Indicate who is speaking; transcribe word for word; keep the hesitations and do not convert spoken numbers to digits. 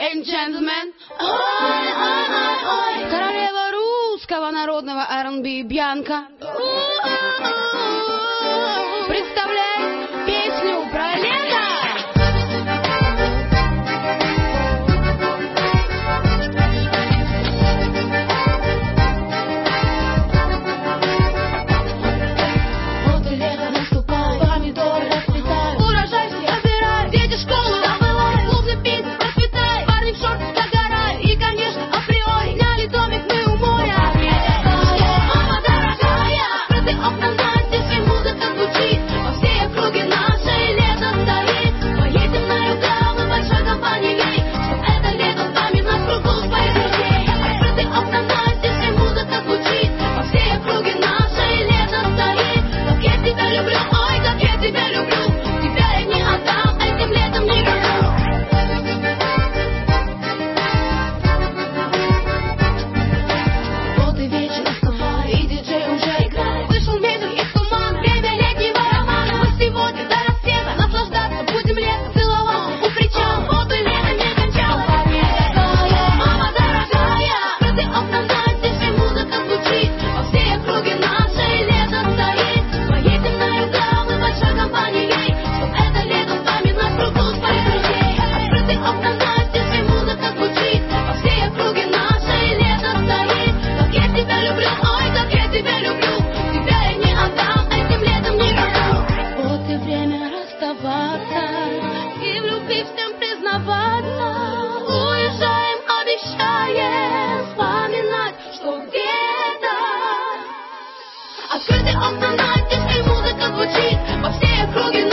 Speaker 1: and gentlemen. Ой, ой, ой, ой. Королева русского народного ар энд би Бьянка. Представляет песню про лето. Вот и лето наступает, помидоры расцветают, урожай все собирают, дети школы забывают, клубный бизнес процветает, парни в шортах загорают, и, конечно, априори сняли домик мы у моря. Мама дорогая, открытые окна настежь, и музыка звучит во всей округе нашей, лето стоит. Поедем на юга мы большой компанией, чтоб это лето с нами нас кругом своих друзей. Открытые окна настежь, и музыка звучит во всей округе нашей, лето стоит. Как я тебя люблю, ой, как я тебя люблю, тебя я не отдам этим летом никому. Вот и вечер наступает, и диджей уже играет. Вышел месяц из тумана, время летнего романа. Мы сегодня до рассвета наслаждаться будем летом, целоваться у причала. Вот и лето не кончалось. Мама дорогая, открытые окна настежь, и музыка звучит во всей округе нашей, лето стоит. Поедем на юга мы большой компанией, чтоб это лето с нами нас кругом своих друзей. Открытые окна настежь, и музыка звучит во всей округе нашей, лето стоит. Как я тебя люблю, ой, как я тебя люблю, тебя я не отдам этим летом никому. Вот и время расставаться, и в любви всем признаваться. Уезжаем, обещаем вспоминать, что где-то открытые окна настежь, и музыка звучит во всей округе